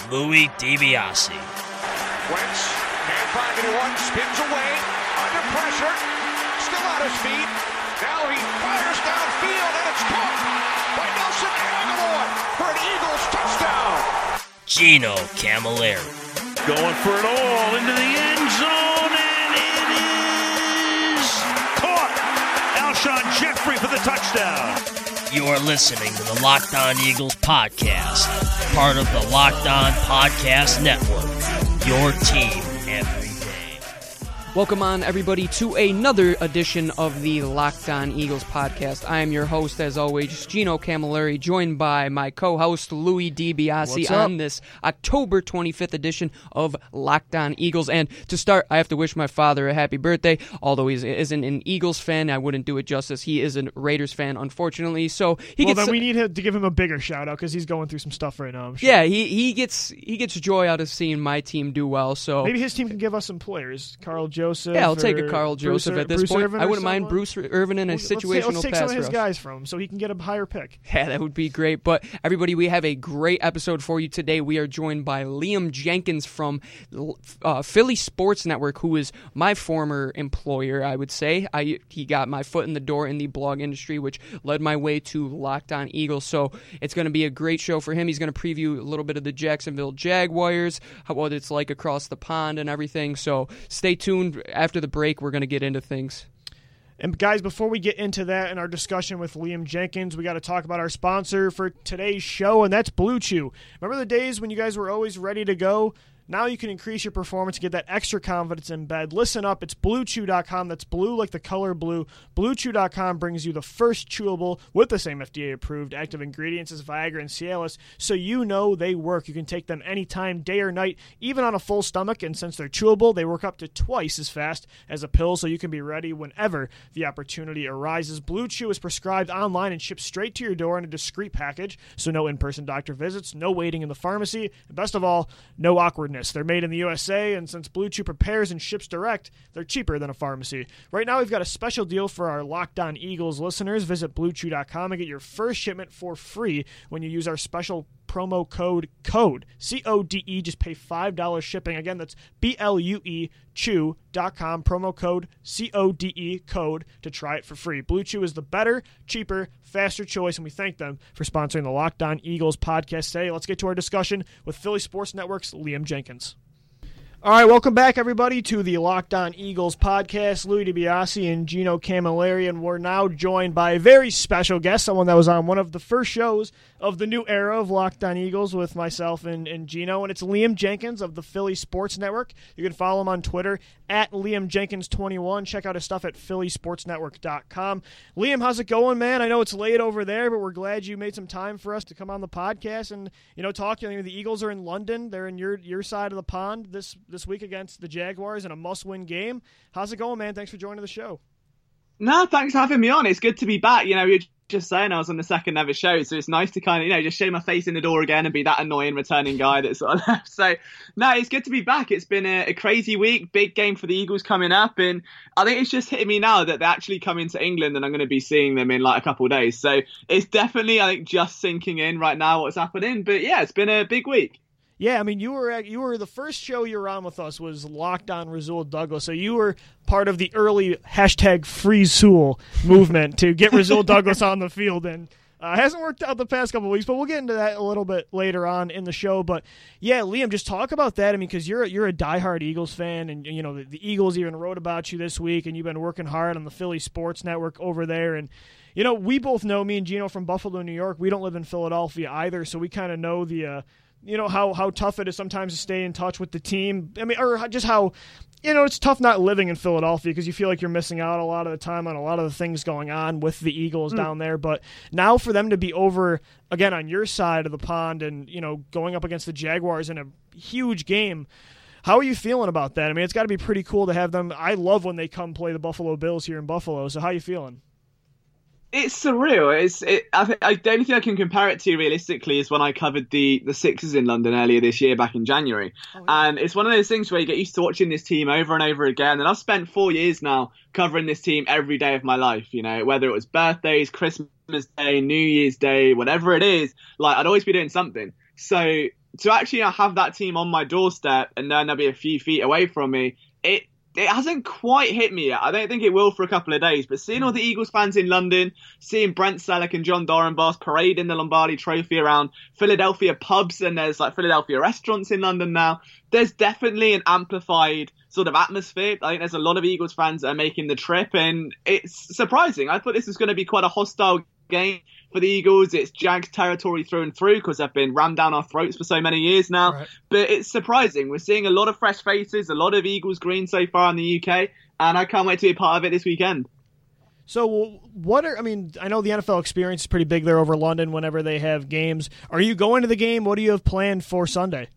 Louis DiBiase. Wentz can't find anyone, spins away, under pressure, still on his feet. Now he fires downfield, and it's caught by Nelson Agholor for an Eagles touchdown. Gino Camilleri. Going for it all into the end zone, and it is caught. Alshon Jeffrey for the touchdown. You are listening to the Locked On Eagles podcast, part of the Locked On Podcast Network, your team every day. Welcome on, everybody, to another edition of the Locked On Eagles podcast. I am your host, as always, Gino Camilleri, joined by my co-host, Louis DiBiase, on this October 25th edition of Locked On Eagles. And to start, I have to wish my father a happy birthday. Although he isn't an Eagles fan, I wouldn't do it justice. He is a Raiders fan, unfortunately. So we need to give him a bigger shout out because he's going through some stuff right now. I'm sure. Yeah, he gets joy out of seeing my team do well. So maybe his team can give us some players. Carl Joseph. Yeah, I'll take a Carl Joseph at this point. I wouldn't mind Bruce Irvin in a situational let's take pass some of his rush. guys from him so he can get a higher pick. Yeah, that would be great. But everybody, we have a great episode for you today. We are joined by Liam Jenkins from Philly Sports Network, who is my former employer, I would say. He got my foot in the door in the blog industry, which led my way to Locked On Eagles. So it's going to be a great show for him. He's going to preview a little bit of the Jacksonville Jaguars, what it's like across the pond and everything. So stay tuned. After the break, we're going to get into things. And guys, before we get into that and our discussion with Liam Jenkins, we got to talk about our sponsor for today's show, and that's Blue Chew. Remember the days when you guys were always ready to go? Now you can increase your performance and get that extra confidence in bed. Listen up, it's BlueChew.com. That's blue like the color blue. BlueChew.com brings you the first chewable with the same FDA-approved active ingredients as Viagra and Cialis, so you know they work. You can take them anytime, day or night, even on a full stomach, and since they're chewable, they work up to twice as fast as a pill, so you can be ready whenever the opportunity arises. Blue Chew is prescribed online and shipped straight to your door in a discreet package, so no in-person doctor visits, no waiting in the pharmacy, and best of all, no awkwardness. They're made in the USA, and since Blue Chew prepares and ships direct, they're cheaper than a pharmacy. Right now, we've got a special deal for our Locked On Eagles listeners. Visit BlueChew.com and get your first shipment for free when you use our special promo code CODE. Just pay $5 shipping. Again, that's BLUE Chew.com, promo code CODE, code to try it for free. Blue Chew is the better, cheaper, faster choice, and we thank them for sponsoring the Locked On Eagles podcast today. Let's get to our discussion with Philly Sports Network's Liam Jenkins. All right, welcome back, everybody, to the Locked On Eagles podcast. Louis DiBiase and Gino Camilleri, and we're now joined by a very special guest, someone that was on one of the first shows of the new era of Locked On Eagles with myself and Gino, and it's Liam Jenkins of the Philly Sports Network. You can follow him on Twitter at LiamJenkins21. Check out his stuff at phillysportsnetwork.com. Liam, how's it going, man? I know it's late over there, but we're glad you made some time for us to come on the podcast and talk. The Eagles are in London. They're in your side of the pond this week against the Jaguars in a must-win game. How's it going, man? Thanks for joining the show. No, thanks for having me on. It's good to be back. We were just saying I was on the second ever show, so it's nice to kind of, just show my face in the door again and be that annoying returning guy that's sort of left. So, no, it's good to be back. It's been a crazy week, big game for the Eagles coming up, and I think it's just hitting me now that they're actually coming to England and I'm going to be seeing them in like a couple of days. So it's definitely, I think, just sinking in right now what's happening. But yeah, it's been a big week. Yeah, I mean, you were the first show you were on with us was Locked On Rasul Douglas, so you were part of the early #FreeZul movement to get Rasul Douglas on the field, and hasn't worked out the past couple of weeks, but we'll get into that a little bit later on in the show. But yeah, Liam, just talk about that. I mean, because you're a diehard Eagles fan, and the Eagles even wrote about you this week, and you've been working hard on the Philly Sports Network over there, and we both know, me and Gino from Buffalo, New York. We don't live in Philadelphia either, so we kind of know the how tough it is sometimes to stay in touch with the team. I mean, or just how, it's tough not living in Philadelphia because you feel like you're missing out a lot of the time on a lot of the things going on with the Eagles down there. But now for them to be over, again, on your side of the pond and, going up against the Jaguars in a huge game, how are you feeling about that? I mean, it's got to be pretty cool to have them. I love when they come play the Buffalo Bills here in Buffalo. So how are you feeling? It's surreal. The only thing I can compare it to realistically is when I covered the Sixers in London earlier this year, back in January. Oh, yeah. And it's one of those things where you get used to watching this team over and over again. And I've spent 4 years now covering this team every day of my life, whether it was birthdays, Christmas Day, New Year's Day, whatever it is, I'd always be doing something. So to actually have that team on my doorstep and then they'll be a few feet away from me, it hasn't quite hit me yet. I don't think it will for a couple of days. But seeing all the Eagles fans in London, seeing Brent Selleck and John Dorenbos parading the Lombardi Trophy around Philadelphia pubs, and there's like Philadelphia restaurants in London now, there's definitely an amplified sort of atmosphere. I think there's a lot of Eagles fans that are making the trip, and it's surprising. I thought this was going to be quite a hostile game for the Eagles. It's Jags territory through and through because they've been rammed down our throats for so many years now. Right. But it's surprising. We're seeing a lot of fresh faces, a lot of Eagles green so far in the UK, and I can't wait to be a part of it this weekend. So I know the NFL experience is pretty big there over London whenever they have games. Are you going to the game? What do you have planned for Sunday?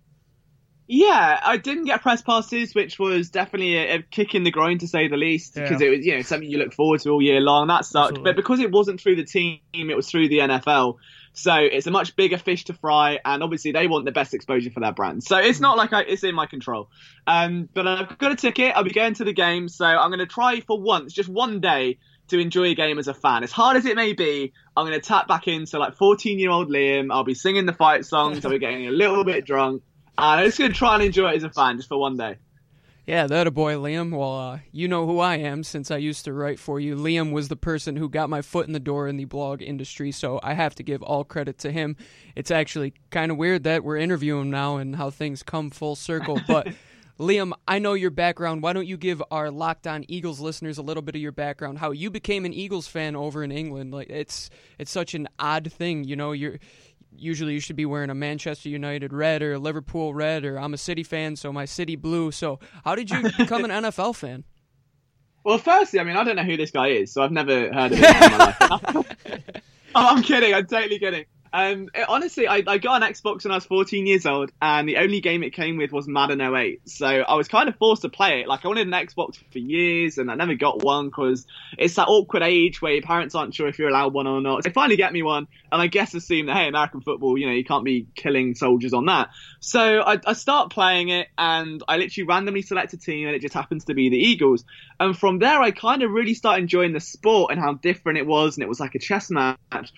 Yeah, I didn't get press passes, which was definitely a kick in the groin, to say the least, because it was, something you look forward to all year long. That sucked. Absolutely. But because it wasn't through the team, it was through the NFL. So it's a much bigger fish to fry, and obviously they want the best exposure for their brand. So it's not like it's in my control. But I've got a ticket. I'll be going to the game, so I'm going to try for once, just one day, to enjoy a game as a fan. As hard as it may be, I'm going to tap back into like 14-year-old Liam. I'll be singing the fight songs. I'll be getting a little bit drunk. And I'm just going to try and enjoy it as a fan, just for one day. Yeah, that a boy, Liam. Well, you know who I am since I used to write for you. Liam was the person who got my foot in the door in the blog industry, so I have to give all credit to him. It's actually kind of weird that we're interviewing him now and how things come full circle. But, Liam, I know your background. Why don't you give our Locked On Eagles listeners a little bit of your background, how you became an Eagles fan over in England? Like, it's such an odd thing, Usually you should be wearing a Manchester United red or a Liverpool red, or I'm a City fan, so my City blue. So how did you become an NFL fan? Well, firstly, I don't know who this guy is, so I've never heard of him in my life. I'm kidding. I'm totally kidding. Honestly, I got an Xbox when I was 14 years old, and the only game it came with was Madden 08. So I was kind of forced to play it. Like, I wanted an Xbox for years, and I never got one because it's that awkward age where your parents aren't sure if you're allowed one or not. So they finally get me one, and I guess assume that, hey, American football, you can't be killing soldiers on that. So I start playing it, and I literally randomly select a team, and it just happens to be the Eagles. And from there, I kind of really started enjoying the sport and how different it was, and it was like a chess match.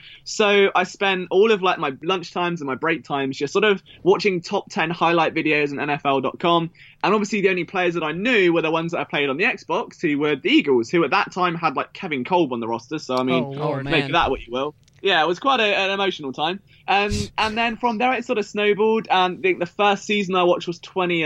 So I spent all of like my lunch times and my break times just sort of watching top 10 highlight videos on NFL.com. And obviously the only players that I knew were the ones that I played on the Xbox, who were the Eagles, who at that time had like Kevin Kolb on the roster. So make that what you will. Yeah, it was quite an emotional time. And then from there it sort of snowballed. And I think the first season I watched was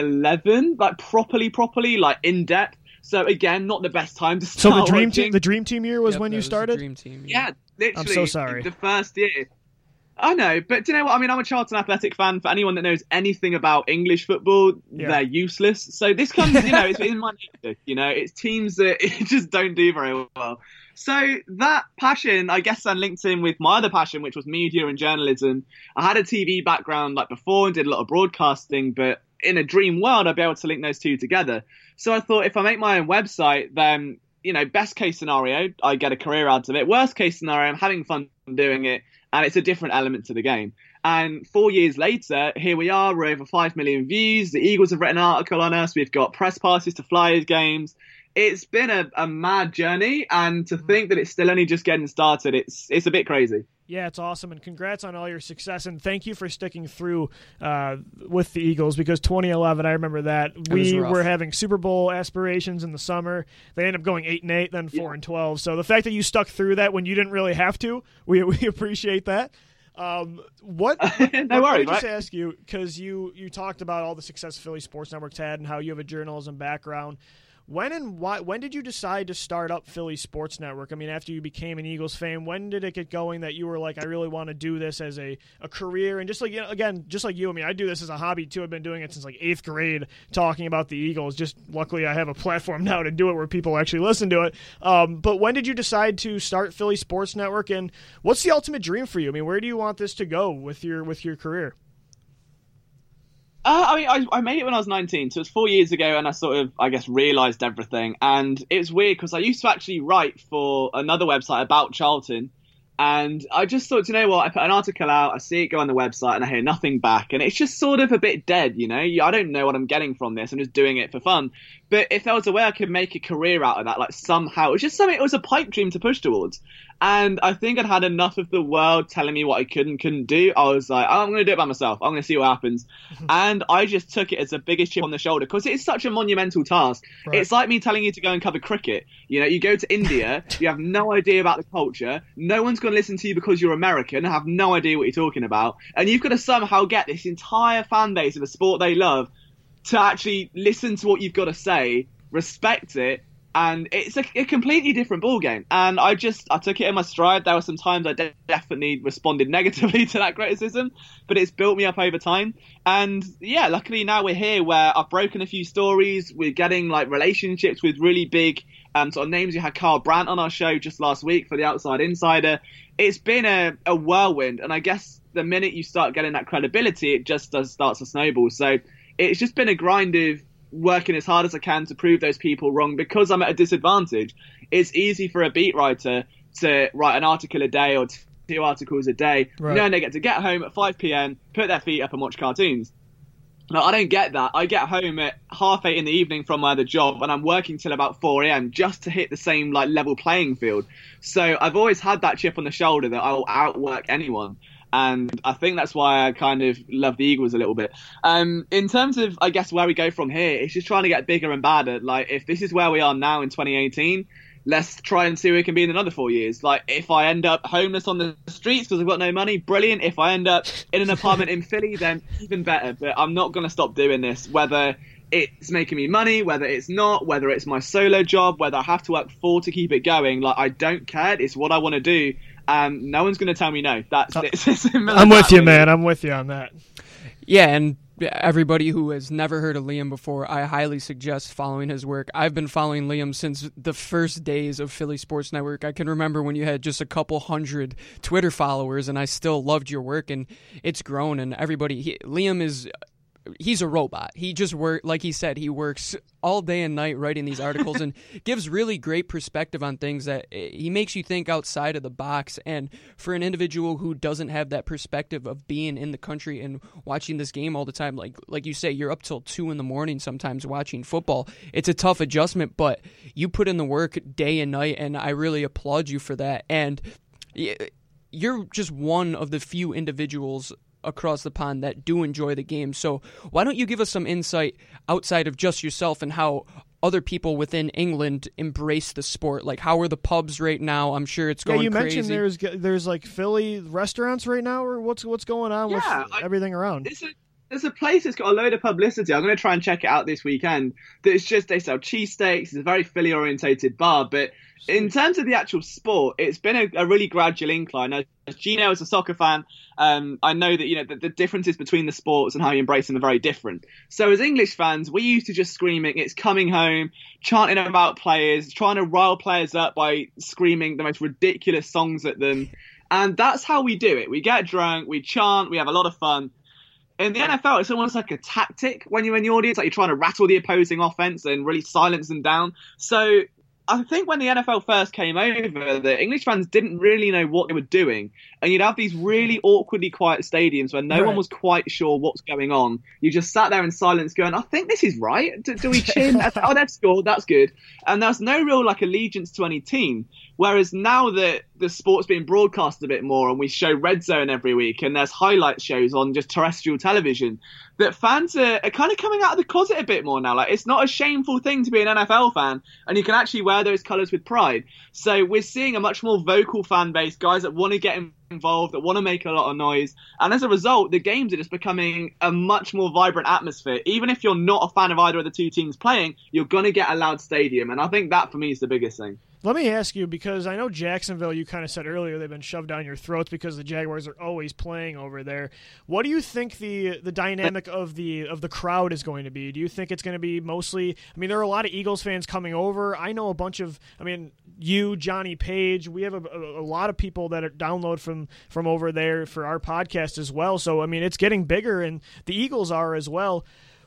2011, like properly, like in depth. So again, not the best time to start. So the dream team year was when you started? The dream team. Yeah, literally. I'm so sorry. The first year. I know, but do you know what? I'm a Charlton Athletic fan. For anyone that knows anything about English football, they're useless. So this comes, it's in my nature. It's teams that just don't do very well. So that passion, I guess, then linked in with my other passion, which was media and journalism. I had a TV background like before and did a lot of broadcasting, but in a dream world, I'd be able to link those two together. So I thought if I make my own website, then, best case scenario, I get a career out of it. Worst case scenario, I'm having fun doing it, and it's a different element to the game. And 4 years later, here we are. We're over 5 million views. The Eagles have written an article on us. We've got press passes to Flyers games. It's been a mad journey, and to think that it's still only just getting started, it's a bit crazy. Yeah, it's awesome, and congrats on all your success, and thank you for sticking through with the Eagles, because 2011, I remember that. We were having Super Bowl aspirations in the summer. They ended up going 8-8, then 4-12. So the fact that you stuck through that when you didn't really have to, we appreciate that. No worries, just ask you, because you talked about all the success Philly Sports Network's had and how you have a journalism background. When did you decide to start up Philly Sports Network? After you became an Eagles fan, when did it get going that you were like, I really want to do this as a career? And just like, just like you, I do this as a hobby too. I've been doing it since like 8th grade, talking about the Eagles. Just luckily I have a platform now to do it where people actually listen to it. But when did you decide to start Philly Sports Network, and what's the ultimate dream for you? Where do you want this to go with your career? I made it when I was 19, so it was 4 years ago, and I sort of, I guess, realised everything. And it was weird because I used to actually write for another website about Charlton, and I just thought, you know what, I put an article out, I see it go on the website, and I hear nothing back, and it's just sort of a bit dead, I don't know what I'm getting from this, I'm just doing it for fun. But if there was a way I could make a career out of that, like somehow, it was just something, it was a pipe dream to push towards. And I think I'd had enough of the world telling me what I could and couldn't do. I was like, I'm going to do it by myself. I'm going to see what happens. And I just took it as the biggest chip on the shoulder because it's such a monumental task. Right. It's like me telling you to go and cover cricket. You know, you go to India, you have no idea about the culture. No one's going to listen to you because you're American, have no idea what you're talking about. And you've got to somehow get this entire fan base of a sport they love to actually listen to what you've got to say, respect it. And it's a completely different ballgame. And I took it in my stride. There were some times I definitely responded negatively to that criticism, but it's built me up over time. And yeah, luckily now we're here where I've broken a few stories. We're getting like relationships with really big sort of names. You had Carl Brandt on our show just last week for the Outside Insider. It's been a whirlwind. And I guess the minute you start getting that credibility, it just starts to snowball. So it's just been a grind of working as hard as I can to prove those people wrong because I'm at a disadvantage. It's easy for a beat writer to write an article a day or 2 articles a day. Right. You know, and they get home at 5 p.m, put their feet up and watch cartoons. No, I don't get that. I get home at 8:30 in the evening from my other job and I'm working till about 4 a.m. just to hit the same like level playing field. So I've always had that chip on the shoulder that I'll outwork anyone. And I think that's why I kind of love the Eagles a little bit. In terms of, I guess, where we go from here, it's just trying to get bigger and badder. Like, if this is where we are now in 2018, let's try and see where we can be in another 4 years. Like, if I end up homeless on the streets because I've got no money, brilliant. If I end up in an apartment in Philly, then even better. But I'm not going to stop doing this, whether it's making me money, whether it's not, whether it's my solo job, whether I have to work 4 to keep it going. Like, I don't care. It's what I want to do. No one's going to tell me no. That's it. I'm with you, man. I'm with you on that. Yeah, and everybody who has never heard of Liam before, I highly suggest following his work. I've been following Liam since the first days of Philly Sports Network. I can remember when you had just a couple hundred Twitter followers, and I still loved your work, and it's grown. And Liam is... He's a robot. He just like he said, he works all day and night writing these articles and gives really great perspective on things that he makes you think outside of the box. And for an individual who doesn't have that perspective of being in the country and watching this game all the time, like you say, you're up till 2 a.m. sometimes watching football. It's a tough adjustment, but you put in the work day and night, and I really applaud you for that. And you're just one of the few individuals across the pond that do enjoy the game. So why don't you give us some insight outside of just yourself and how other people within England embrace the sport? Like, how are the pubs right now? I'm sure it's going crazy. Yeah, you mentioned there's like Philly restaurants right now, or what's going on with everything around? There's a place that's got a load of publicity. I'm going to try and check it out this weekend. They sell cheesesteaks. It's a very Philly orientated bar, but in terms of the actual sport, it's been a really gradual incline. As Gino is a soccer fan, I know that the differences between the sports and how you embrace them are very different. So as English fans, we used to just screaming, it's coming home, chanting about players, trying to rile players up by screaming the most ridiculous songs at them. And that's how we do it. We get drunk, we chant, we have a lot of fun. In the NFL, it's almost like a tactic when you're in the audience, like you're trying to rattle the opposing offense and really silence them down. So I think when the NFL first came over, the English fans didn't really know what they were doing. And you'd have these really awkwardly quiet stadiums where no one was quite sure what's going on. You just sat there in silence going, I think this is right. Do we cheer? Oh, they've scored. That's good. And there's no real allegiance to any team. Whereas now that the sport's being broadcast a bit more and we show Red Zone every week and there's highlight shows on just terrestrial television, that fans are kind of coming out of the closet a bit more now. Like, it's not a shameful thing to be an NFL fan, and you can actually wear those colours with pride. So we're seeing a much more vocal fan base, guys that want to get involved, that want to make a lot of noise. And as a result, the games are just becoming a much more vibrant atmosphere. Even if you're not a fan of either of the two teams playing, you're going to get a loud stadium. And I think that, for me, is the biggest thing. Let me ask you, because I know Jacksonville, you kind of said earlier, they've been shoved down your throats because the Jaguars are always playing over there. What do you think the dynamic of the crowd is going to be? Do you think it's going to be mostly, I mean, there are a lot of Eagles fans coming over. I know a bunch of, you, Johnny Page, we have a lot of people that download from over there for our podcast as well. So, it's getting bigger, and the Eagles are as well.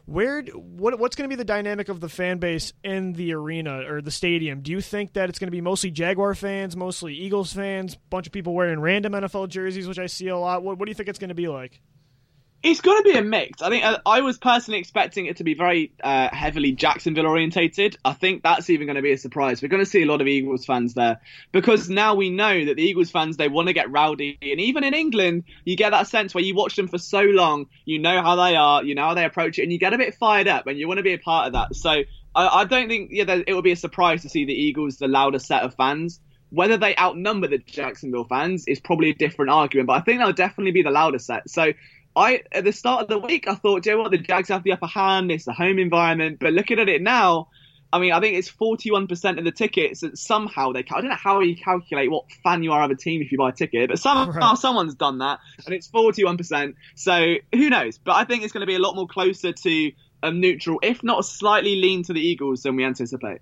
What's going to be the dynamic of the fan base in the arena or the stadium? Do you think that it's going to be mostly Jaguar fans, mostly Eagles fans, a bunch of people wearing random NFL jerseys, which I see a lot? What do you think it's going to be like? It's going to be a mix. I think I was personally expecting it to be very heavily Jacksonville orientated. I think that's even going to be a surprise. We're going to see a lot of Eagles fans there because now we know that the Eagles fans, they want to get rowdy. And even in England, you get that sense where you watch them for so long, you know how they are, you know how they approach it, and you get a bit fired up and you want to be a part of that. So I don't think it will be a surprise to see the Eagles, the louder set of fans. Whether they outnumber the Jacksonville fans is probably a different argument, but I think they'll definitely be the louder set. So at the start of the week, I thought, do you know what, the Jags have the upper hand, it's the home environment. But looking at it now, I mean, I think it's 41% of the tickets that somehow I don't know how you calculate what fan you are of a team if you buy a ticket, but somehow someone's done that, and it's 41%. So who knows? But I think it's going to be a lot more closer to a neutral, if not slightly lean to the Eagles than we anticipate.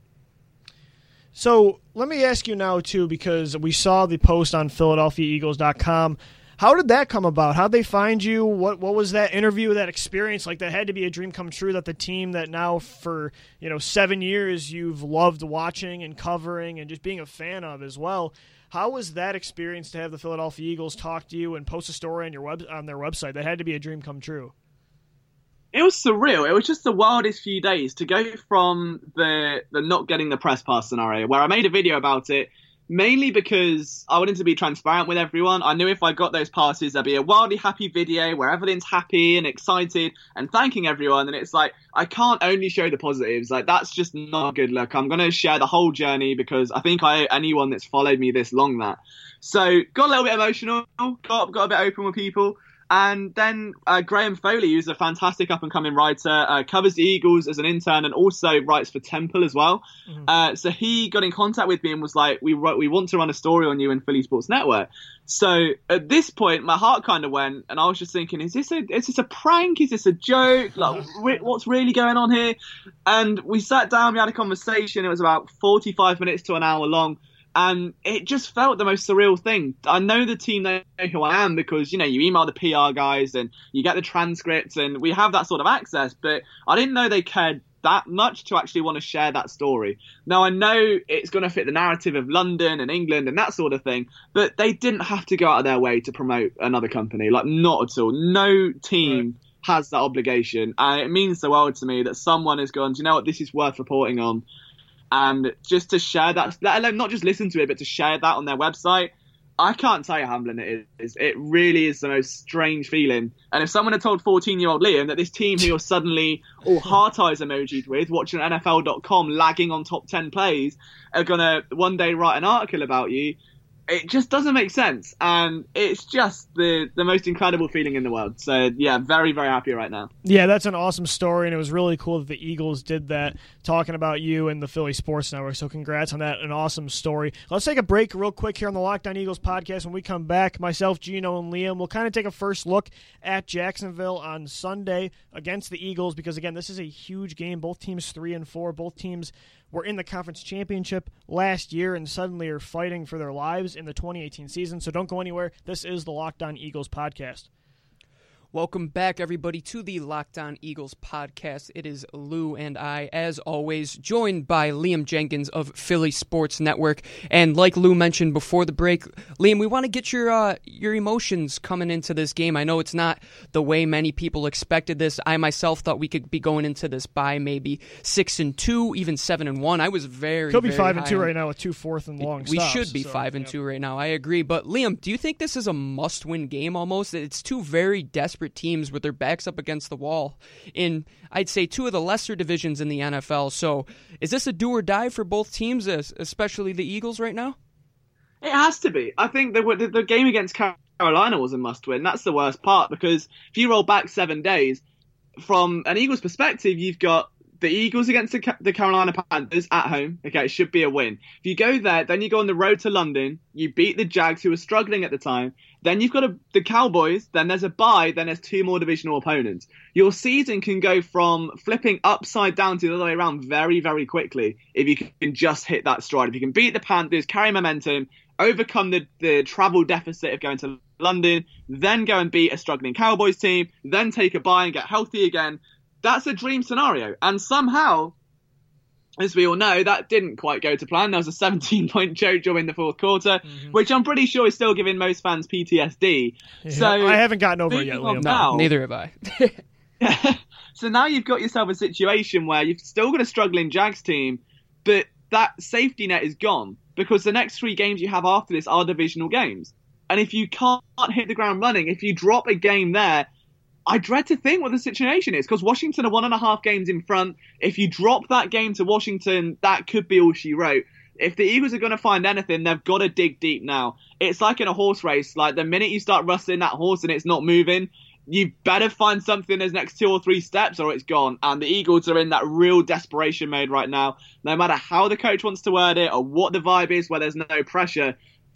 So let me ask you now, too, because we saw the post on PhiladelphiaEagles.com. How did that come about? How'd they find you? What was that interview, that experience like? That had to be a dream come true, that the team that now for 7 years you've loved watching and covering and just being a fan of as well. How was that experience to have the Philadelphia Eagles talk to you and post a story on their website? That had to be a dream come true. It was surreal. It was just the wildest few days to go from the not getting the press pass scenario, where I made a video about it, mainly because I wanted to be transparent with everyone. I knew if I got those passes, there'd be a wildly happy video where everyone's happy and excited and thanking everyone. And it's like, I can't only show the positives. Like, that's just not a good look. I'm going to share the whole journey because I think I owe anyone that's followed me this long that. So got a little bit emotional, got a bit open with people. And then Graham Foley, who's a fantastic up-and-coming writer, covers the Eagles as an intern and also writes for Temple as well. Mm-hmm. So he got in contact with me and was like, we want to run a story on you in Philly Sports Network. So at this point, my heart kind of went, and I was just thinking, is this a prank? Is this a joke? Like, what's really going on here? And we sat down, we had a conversation. It was about 45 minutes to an hour long. And it just felt the most surreal thing. I know the team know who I am because, you email the PR guys and you get the transcripts and we have that sort of access. But I didn't know they cared that much to actually want to share that story. Now, I know it's going to fit the narrative of London and England and that sort of thing, but they didn't have to go out of their way to promote another company. Like, not at all. No team has that obligation. And it means the world to me that someone has gone, do you know what, this is worth reporting on. And just to share that, let alone not just listen to it, but to share that on their website, I can't tell you how humbling it is. It really is the most strange feeling. And if someone had told 14-year-old Liam that this team who you're suddenly all heart eyes emojied with, watching NFL.com lagging on top 10 plays, are going to one day write an article about you, it just doesn't make sense. And it's just the most incredible feeling in the world. So, yeah, very, very happy right now. Yeah, that's an awesome story, and it was really cool that the Eagles did that, talking about you and the Philly Sports Network. So congrats on that. An awesome story. Let's take a break real quick here on the Locked On Eagles podcast. When we come back, myself, Gino, and Liam will kind of take a first look at Jacksonville on Sunday against the Eagles because, again, this is a huge game. Both teams 3-4. Both teams were in the conference championship last year and suddenly are fighting for their lives in the 2018 season. So don't go anywhere. This is the Locked On Eagles podcast. Welcome back, everybody, to the Locked On Eagles podcast. It is Lou and I, as always, joined by Liam Jenkins of Philly Sports Network. And like Lou mentioned before the break, Liam, we want to get your emotions coming into this game. I know it's not the way many people expected this. I myself thought we could be going into this by maybe 6-2, even 7-1. I was very could be 5-2 right now with 2 fourth and long. We stops, should be 5-2 right now. I agree. But Liam, do you think this is a must-win game almost? It's two very desperate teams with their backs up against the wall in, I'd say, two of the lesser divisions in the NFL. So is this a do or die for both teams, especially the Eagles right now? It has to be. I think the game against Carolina was a must-win. That's the worst part because if you roll back 7 days, from an Eagles perspective, you've got the Eagles against the Carolina Panthers at home. Okay, it should be a win. If you go there, then you go on the road to London. You beat the Jags, who were struggling at the time. Then you've got the Cowboys. Then there's a bye. Then there's 2 more divisional opponents. Your season can go from flipping upside down to the other way around very, very quickly if you can just hit that stride. If you can beat the Panthers, carry momentum, overcome the travel deficit of going to London, then go and beat a struggling Cowboys team, then take a bye and get healthy again. That's a dream scenario. And somehow, as we all know, that didn't quite go to plan. There was a 17-point JoJo in the fourth quarter, which I'm pretty sure is still giving most fans PTSD. Yeah, so I haven't gotten over it yet, Liam. Now, neither have I. So now you've got yourself a situation where you've still got a struggling Jags team, but that safety net is gone because the next 3 games you have after this are divisional games. And if you can't hit the ground running, if you drop a game there, I dread to think what the situation is because Washington are 1.5 games in front. If you drop that game to Washington, that could be all she wrote. If the Eagles are going to find anything, they've got to dig deep now. It's like in a horse race. Like the minute you start rustling that horse and it's not moving, you better find something as next 2 or 3 steps or it's gone. And the Eagles are in that real desperation mode right now. No matter how the coach wants to word it or what the vibe is where there's no pressure,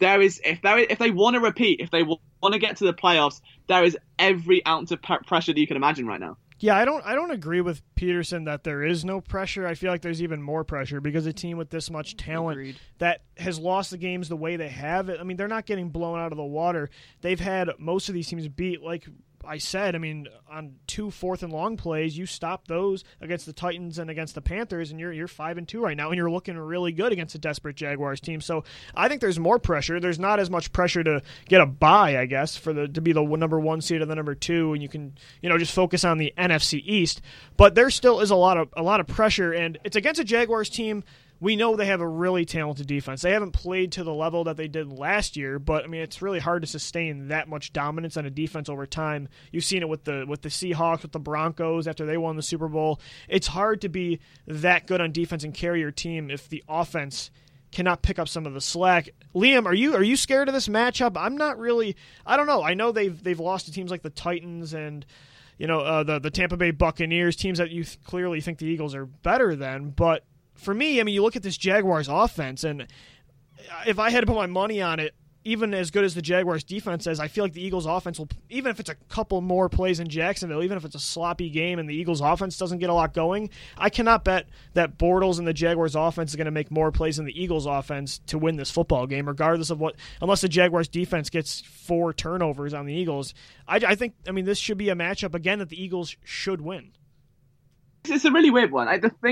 if they want to repeat, if they want to get to the playoffs, there is every ounce of pressure that you can imagine right now. Yeah, I don't agree with Peterson that there is no pressure. I feel like there's even more pressure because a team with this much talent that has lost the games the way they have, I mean, they're not getting blown out of the water. They've had most of these teams beat, like I said, I mean, on 2 4th and long plays, you stop those against the Titans and against the Panthers, and you're 5-2 right now, and you're looking really good against a desperate Jaguars team. So I think there's more pressure. There's not as much pressure to get a bye, I guess, to be the number 1 seed or the number 2, and you can just focus on the NFC East. But there still is a lot of pressure, and it's against a Jaguars team. We know they have a really talented defense. They haven't played to the level that they did last year, but I mean it's really hard to sustain that much dominance on a defense over time. You've seen it with the Seahawks, with the Broncos after they won the Super Bowl. It's hard to be that good on defense and carry your team if the offense cannot pick up some of the slack. Liam, are you scared of this matchup? I'm not really. I don't know. I know they've lost to teams like the Titans and the Tampa Bay Buccaneers, teams that you clearly think the Eagles are better than, but for me, I mean, you look at this Jaguars offense, and if I had to put my money on it, even as good as the Jaguars defense is, I feel like the Eagles offense will, even if it's a couple more plays in Jacksonville, even if it's a sloppy game and the Eagles offense doesn't get a lot going, I cannot bet that Bortles and the Jaguars offense is going to make more plays than the Eagles offense to win this football game, regardless of unless the Jaguars defense gets 4 turnovers on the Eagles. I think, this should be a matchup, again, that the Eagles should win. It's a really weird one.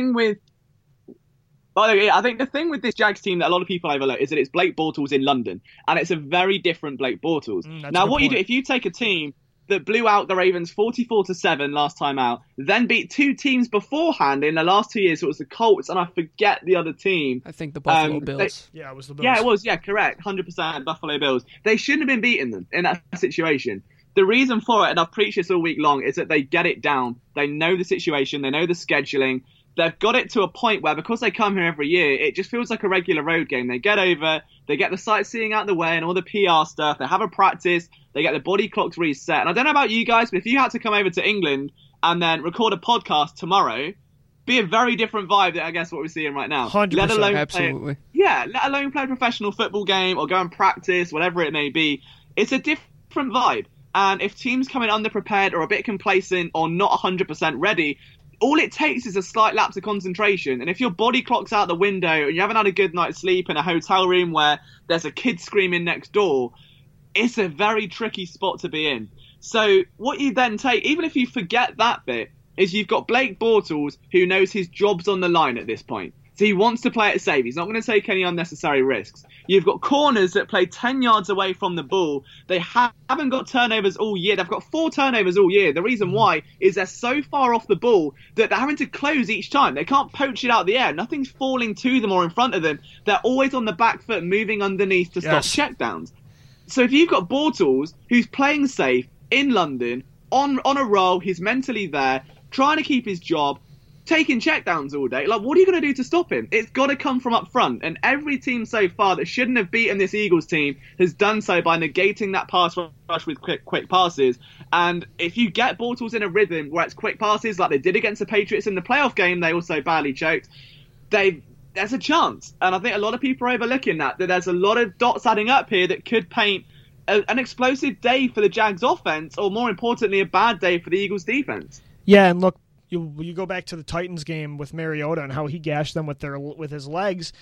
I think the thing with this Jags team that a lot of people overlook is that it's Blake Bortles in London, and it's a very different Blake Bortles. Now, what you do, if you take a team that blew out the Ravens 44-7 last time out, then beat 2 teams beforehand in the last 2 years, so it was the Colts, and I forget the other team. I think the Buffalo Bills. It was the Bills. Yeah, it was, correct, 100% Buffalo Bills. They shouldn't have been beating them in that situation. The reason for it, and I've preached this all week long, is that they get it down. They know the situation, they know the scheduling. They've got it to a point where, because they come here every year, it just feels like a regular road game. They get over, they get the sightseeing out of the way and all the PR stuff. They have a practice, they get the body clocks reset. And I don't know about you guys, but if you had to come over to England and then record a podcast tomorrow, be a very different vibe than I guess what we're seeing right now. 100%, let alone absolutely. let alone play a professional football game or go and practice, whatever it may be. It's a different vibe. And if teams come in underprepared or a bit complacent or not 100% ready, all it takes is a slight lapse of concentration. And if your body clock's out the window and you haven't had a good night's sleep in a hotel room where there's a kid screaming next door, it's a very tricky spot to be in. So what you then take, even if you forget that bit, is you've got Blake Bortles, who knows his job's on the line at this point. So he wants to play it safe. He's not going to take any unnecessary risks. You've got corners that play 10 yards away from the ball. They haven't got turnovers all year. They've got 4 turnovers all year. The reason why is they're so far off the ball that they're having to close each time. They can't poach it out of the air. Nothing's falling to them or in front of them. They're always on the back foot, moving underneath to stop checkdowns. So if you've got Bortles, who's playing safe in London, on a roll, he's mentally there, trying to keep his job, taking checkdowns all day. Like, what are you going to do to stop him? It's got to come from up front. And every team so far that shouldn't have beaten this Eagles team has done so by negating that pass rush with quick passes. And if you get Bortles in a rhythm where it's quick passes like they did against the Patriots in the playoff game, they also badly choked, there's a chance. And I think a lot of people are overlooking that there's a lot of dots adding up here that could paint an explosive day for the Jags offense, or more importantly, a bad day for the Eagles defense. Yeah, and look, you go back to the Titans game with Mariota and how he gashed them with his legs.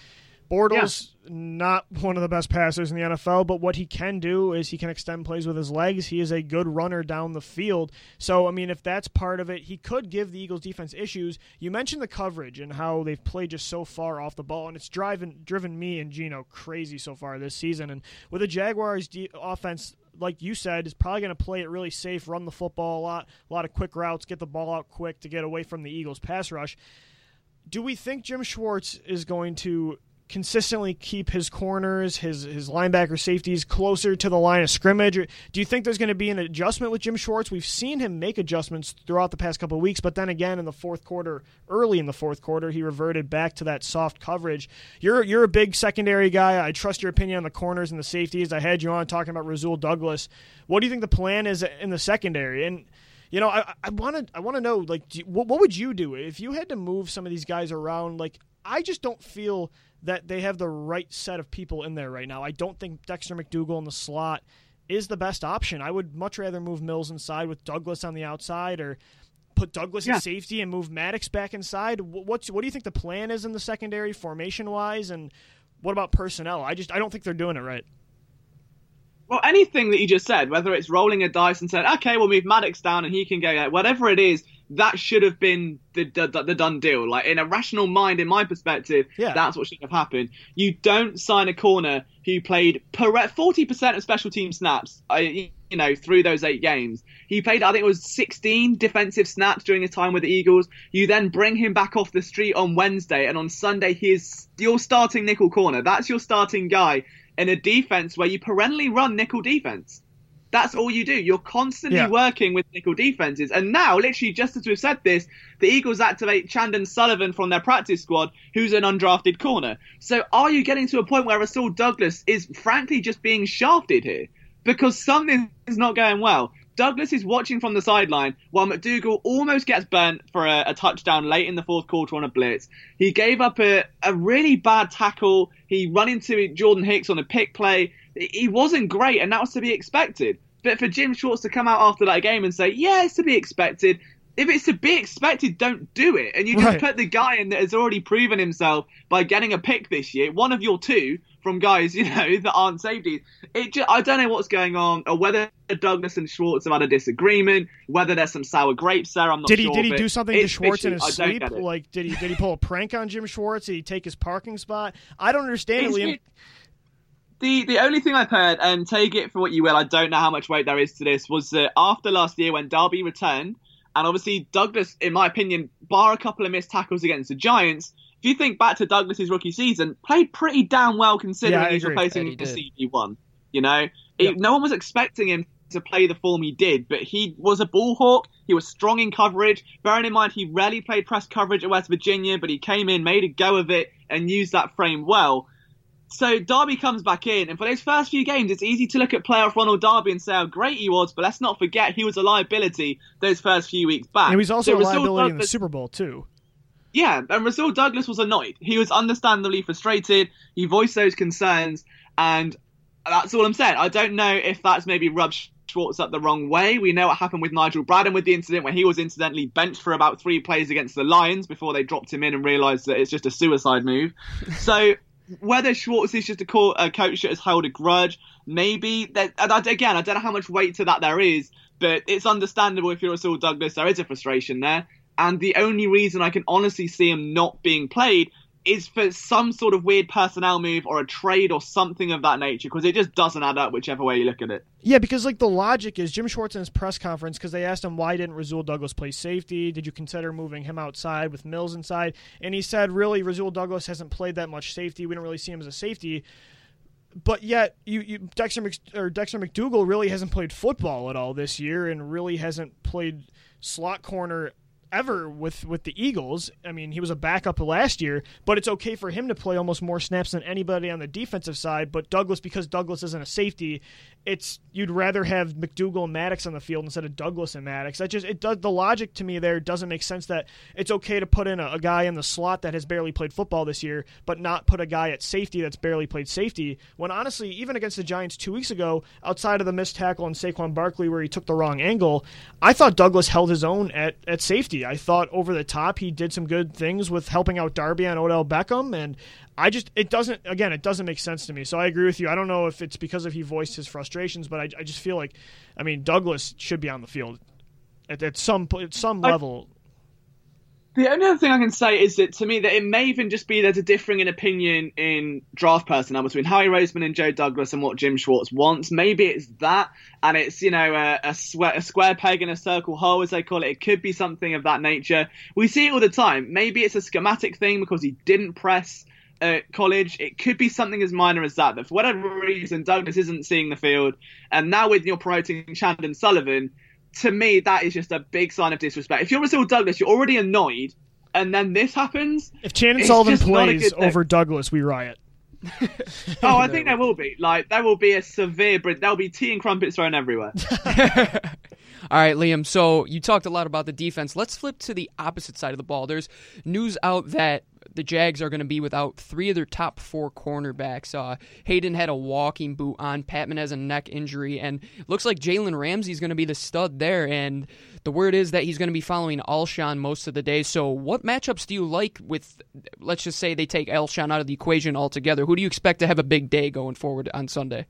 Bortles, not one of the best passers in the NFL, but what he can do is he can extend plays with his legs. He is a good runner down the field. So, I mean, if that's part of it, he could give the Eagles defense issues. You mentioned the coverage and how they've played just so far off the ball, and it's driven me and Gino crazy so far this season. And with the Jaguars' offense, like you said, is probably going to play it really safe, run the football a lot of quick routes, get the ball out quick to get away from the Eagles' pass rush. Do we think Jim Schwartz is going to consistently keep his corners, his linebacker safeties closer to the line of scrimmage? Or do you think there's going to be an adjustment with Jim Schwartz? We've seen him make adjustments throughout the past couple of weeks, but then again in the fourth quarter, early in the fourth quarter, he reverted back to that soft coverage. You're a big secondary guy. I trust your opinion on the corners and the safeties. I had you on talking about Rasul Douglas. What do you think the plan is in the secondary? And you know, I want to know, like, what would you do if you had to move some of these guys around? Like, I just don't feel that they have the right set of people in there right now. I don't think Dexter McDougle in the slot is the best option. I would much rather move Mills inside with Douglas on the outside, or put Douglas at safety and move Maddox back inside. What do you think the plan is in the secondary formation-wise, and what about personnel? I don't think they're doing it right. Well, anything that you just said, whether it's rolling a dice and saying, okay, we'll move Maddox down and he can go, whatever it is, that should have been the done deal. Like, in a rational mind, in my perspective, that's what should have happened. You don't sign a corner who played 40% of special team snaps, through those 8 games. He played, I think it was 16 defensive snaps during his time with the Eagles. You then bring him back off the street on Wednesday, and on Sunday, he is your starting nickel corner. That's your starting guy in a defense where you perennially run nickel defense. That's all you do. You're constantly working with nickel defenses. And now, literally, just as we've said this, the Eagles activate Chandon Sullivan from their practice squad, who's an undrafted corner. So are you getting to a point where Rasul Douglas is frankly just being shafted here? Because something is not going well. Douglas is watching from the sideline while McDougal almost gets burnt for a touchdown late in the fourth quarter on a blitz. He gave up a really bad tackle. He run into Jordan Hicks on a pick play. He wasn't great, and that was to be expected. But for Jim Schwartz to come out after that game and say, yeah, it's to be expected. If it's to be expected, don't do it. And you just put the guy in that has already proven himself by getting a pick this year, one of your 2 from guys, that aren't safeties. I don't know what's going on, or whether Douglas and Schwartz have had a disagreement, whether there's some sour grapes there. I'm not sure. Did he do something to Schwartz in his sleep? Like, did he pull a prank on Jim Schwartz? Did he take his parking spot? I don't understand it, Liam. The only thing I've heard, and take it for what you will, I don't know how much weight there is to this, was that after last year when Darby returned, and obviously Douglas, in my opinion, bar a couple of missed tackles against the Giants, if you think back to Douglas's rookie season, played pretty damn well considering he's replacing the CB1. No one was expecting him to play the form he did, but he was a ball hawk. He was strong in coverage. Bearing in mind, he rarely played press coverage at West Virginia, but he came in, made a go of it, and used that frame well. So Darby comes back in, and for those first few games, it's easy to look at playoff Ronald Darby and say how great he was, but let's not forget he was a liability those first few weeks back. And he was also a liability in the Super Bowl, too. Yeah, and Rasul Douglas was annoyed. He was understandably frustrated. He voiced those concerns, and that's all I'm saying. I don't know if that's maybe rubbed Schwartz up the wrong way. We know what happened with Nigel Bradham with the incident where he was incidentally benched for about 3 plays against the Lions before they dropped him in and realised that it's just a suicide move. So whether Schwartz is just a coach that has held a grudge, maybe. Again, I don't know how much weight to that there is, but it's understandable if you're Rasul Douglas, there is a frustration there. And the only reason I can honestly see him not being played is for some sort of weird personnel move or a trade or something of that nature, because it just doesn't add up whichever way you look at it. Yeah, because the logic is Jim Schwartz in his press conference, because they asked him why didn't Rasul Douglas play safety? Did you consider moving him outside with Mills inside? And he said, really, Rasul Douglas hasn't played that much safety. We don't really see him as a safety. But yet, Dexter McDougle really hasn't played football at all this year and really hasn't played slot corner ever with the Eagles. I mean, he was a backup last year, but it's okay for him to play almost more snaps than anybody on the defensive side. But because Douglas isn't a safety, you'd rather have McDougle and Maddox on the field instead of Douglas and Maddox. The logic to me there doesn't make sense that it's okay to put in a guy in the slot that has barely played football this year, but not put a guy at safety that's barely played safety. When honestly, even against the Giants 2 weeks ago, outside of the missed tackle on Saquon Barkley where he took the wrong angle, I thought Douglas held his own at safety. rookie. I thought over the top he did some good things with helping out Darby on Odell Beckham, and it doesn't make sense to me. So I agree with you. I don't know if it's because he voiced his frustrations, but I just feel like, Douglas should be on the field at some level. The only other thing I can say is that to me that it may even just be there's a differing in opinion in draft personnel between Howie Roseman and Joe Douglas and what Jim Schwartz wants. Maybe it's that, and it's a square peg in a circle hole, as they call it. It could be something of that nature. We see it all the time. Maybe it's a schematic thing because he didn't press at college. It could be something as minor as that for whatever reason Douglas isn't seeing the field, and now with your promoting Chandon Sullivan, to me, that is just a big sign of disrespect. If you're Rasul Douglas, you're already annoyed, and then this happens. If Chandon Sullivan plays over Douglas, we riot. I think there will be. There will be a severe... There'll be tea and crumpets thrown everywhere. All right, Liam, so you talked a lot about the defense. Let's flip to the opposite side of the ball. There's news out that the Jags are going to be without 3 of their top 4 cornerbacks. Hayden had a walking boot on. Patman has a neck injury. And looks like Jalen Ramsey's going to be the stud there. And the word is that he's going to be following Alshon most of the day. So what matchups do you like with, let's just say they take Alshon out of the equation altogether? Who do you expect to have a big day going forward on Sunday?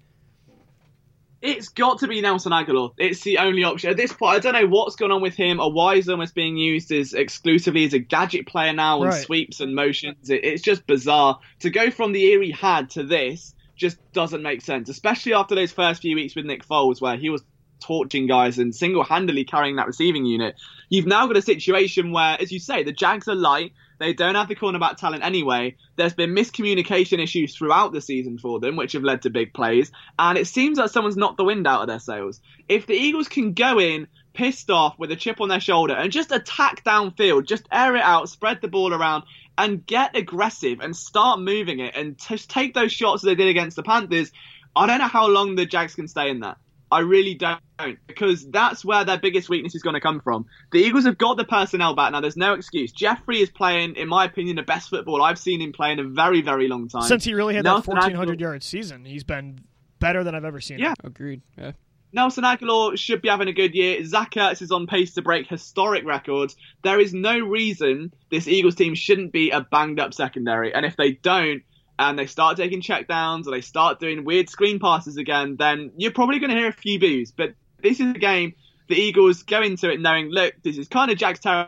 It's got to be Nelson Aguilar. It's the only option. At this point, I don't know what's going on with him or why he's almost being used as exclusively as a gadget player now on sweeps and motions. It's just bizarre. To go from the year he had to this just doesn't make sense, especially after those first few weeks with Nick Foles where he was torching guys and single-handedly carrying that receiving unit. You've now got a situation where, as you say, the Jags are light. They don't have the cornerback talent anyway. There's been miscommunication issues throughout the season for them, which have led to big plays. And it seems like someone's knocked the wind out of their sails. If the Eagles can go in pissed off with a chip on their shoulder and just attack downfield, just air it out, spread the ball around, and get aggressive and start moving it and just take those shots they did against the Panthers, I don't know how long the Jags can stay in that. I really don't, because that's where their biggest weakness is going to come from. The Eagles have got the personnel back now. There's no excuse. Jeffrey is playing, in my opinion, the best football I've seen him play in a very, very long time. Since he really had that 1,400-yard season, he's been better than I've ever seen him. Agreed. Yeah. Nelson Aguilar should be having a good year. Zach Ertz is on pace to break historic records. There is no reason this Eagles team shouldn't be a banged-up secondary. And if they don't, and they start taking checkdowns or they start doing weird screen passes again, then you're probably going to hear a few boos. But this is a game the Eagles go into it knowing, look, this is kind of Jags territory.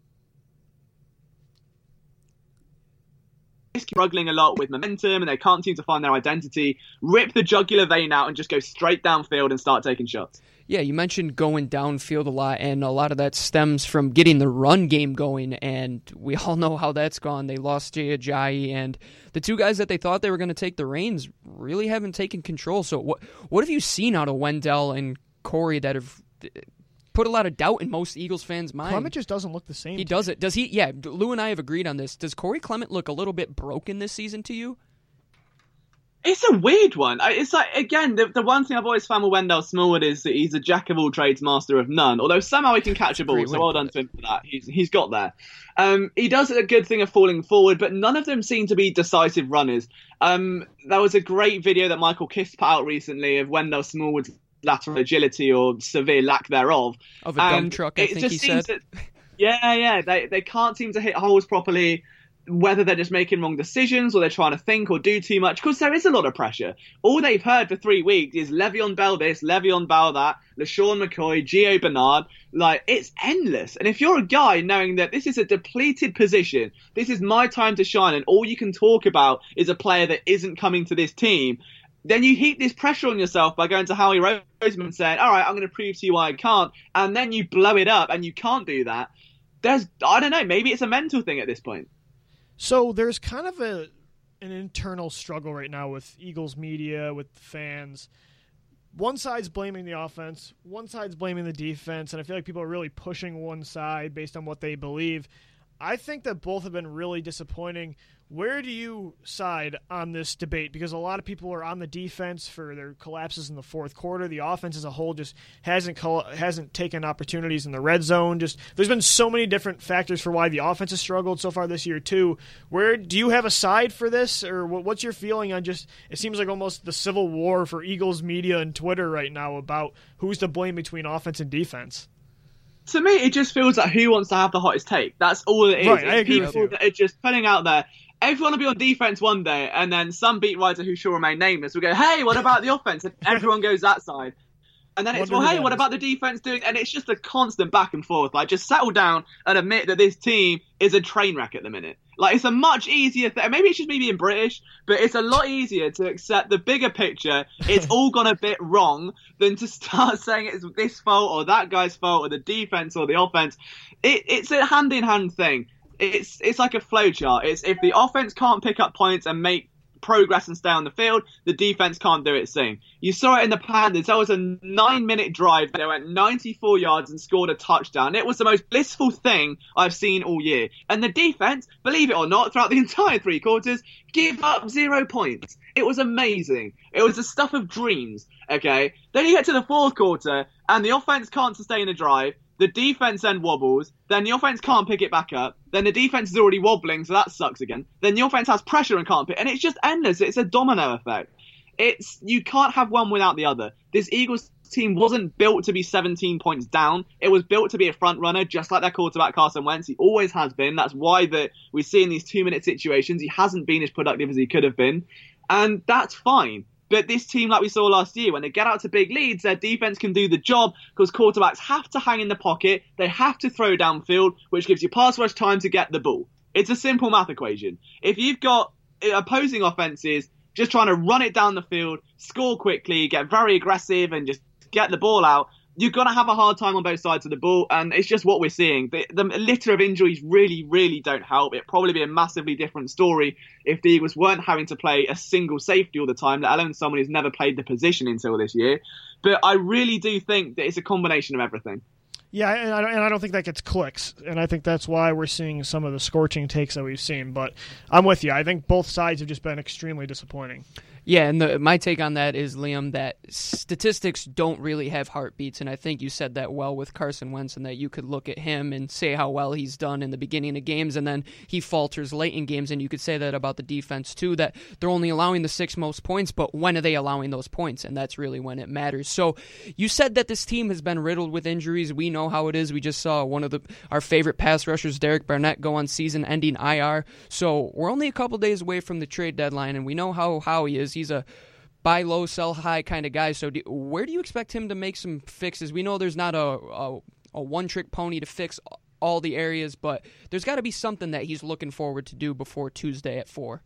Struggling a lot with momentum and they can't seem to find their identity. Rip the jugular vein out and just go straight downfield and start taking shots. Yeah, you mentioned going downfield a lot, and a lot of that stems from getting the run game going, and we all know how that's gone. They lost Jay Ajayi, and the 2 guys that they thought they were going to take the reins really haven't taken control. So what have you seen out of Wendell and Corey that have put a lot of doubt in most Eagles fans' minds? Clement just doesn't look the same. He doesn't. Does he? Yeah, Lou and I have agreed on this. Does Corey Clement look a little bit broken this season to you? It's a weird one. It's like, again, the one thing I've always found with Wendell Smallwood is that he's a jack of all trades, master of none. Although somehow he can catch a ball, so well done to him for that. He's got there. He does a good thing of falling forward, but none of them seem to be decisive runners. There was a great video that Michael Kiss put out recently of Wendell Smallwood's lateral agility or severe lack thereof. Of a dump truck, I think he said. They can't seem to hit holes properly. Whether they're just making wrong decisions or they're trying to think or do too much, because there is a lot of pressure. All they've heard for 3 weeks is Le'Veon Bell this, Le'Veon Bell that, LaShawn McCoy, Gio Bernard. It's endless. And if you're a guy knowing that this is a depleted position, this is my time to shine, and all you can talk about is a player that isn't coming to this team, then you heap this pressure on yourself by going to Howie Roseman saying, all right, I'm going to prove to you why I can't, and then you blow it up and you can't do that. I don't know, maybe it's a mental thing at this point. So there's kind of an internal struggle right now with Eagles media, with fans. One side's blaming the offense, one side's blaming the defense, and I feel like people are really pushing one side based on what they believe. I think that both have been really disappointing. Where do you side on this debate? Because a lot of people are on the defense for their collapses in the fourth quarter. The offense as a whole just hasn't taken opportunities in the red zone. There's been so many different factors for why the offense has struggled so far this year too. Where do you have a side for this, or what's your feeling on just? It seems like almost the civil war for Eagles media and Twitter right now about who's to blame between offense and defense. To me, it just feels like who wants to have the hottest take. That's all it is. Right, I agree with you. People that are just putting out there. Everyone will be on defense one day, and then some beat writer who shall remain nameless will go, hey, what about the offense? And everyone goes that side. And then it's, well, hey, what about the defense doing? And it's just a constant back and forth. Like, just settle down and admit that this team is a train wreck at the minute. Like, it's a much easier thing. Maybe it's just me being British, but it's a lot easier to accept the bigger picture. It's all gone a bit wrong than to start saying it's this fault or that guy's fault or the defense or the offense. It's a hand-in-hand thing. It's like a flowchart. It's if the offense can't pick up points and make progress and stay on the field, the defense can't do it same. You saw it in the Panthers. That was a 9-minute drive. They went 94 yards and scored a touchdown. It was the most blissful thing I've seen all year. And the defense, believe it or not, throughout the entire 3 quarters, give up 0 points. It was amazing. It was the stuff of dreams, okay? Then you get to the 4th quarter and the offense can't sustain a drive. The defense then wobbles, then the offense can't pick it back up, then the defense is already wobbling, so that sucks again. Then the offense has pressure and can't pick, and it's just endless. It's a domino effect. You can't have one without the other. This Eagles team wasn't built to be 17 points down. It was built to be a front runner, just like their quarterback Carson Wentz. He always has been. That's why we see in these 2-minute situations, he hasn't been as productive as he could have been, and that's fine. But this team, like we saw last year, when they get out to big leads, their defense can do the job because quarterbacks have to hang in the pocket. They have to throw downfield, which gives you pass rush time to get the ball. It's a simple math equation. If you've got opposing offenses just trying to run it down the field, score quickly, get very aggressive and just get the ball out, you're going to have a hard time on both sides of the ball, and it's just what we're seeing. The litter of injuries really, really don't help. It'd probably be a massively different story if the Eagles weren't having to play a single safety all the time, let alone someone who's never played the position until this year. But I really do think that it's a combination of everything. Yeah, and I don't think that gets clicks, and I think that's why we're seeing some of the scorching takes that we've seen. But I'm with you. I think both sides have just been extremely disappointing. Yeah, and my take on that is, Liam, that statistics don't really have heartbeats, and I think you said that well with Carson Wentz, and that you could look at him and say how well he's done in the beginning of games, and then he falters late in games, and you could say that about the defense too, that they're only allowing the 6 most points, but when are they allowing those points? And that's really when it matters. So you said that this team has been riddled with injuries. We know how it is. We just saw one of our favorite pass rushers, Derek Barnett, go on season-ending IR. So we're only a couple days away from the trade deadline, and we know how Howie is. He's a buy low, sell high kind of guy. So where do you expect him to make some fixes? We know there's not a one-trick pony to fix all the areas, but there's got to be something that he's looking forward to do before Tuesday at 4.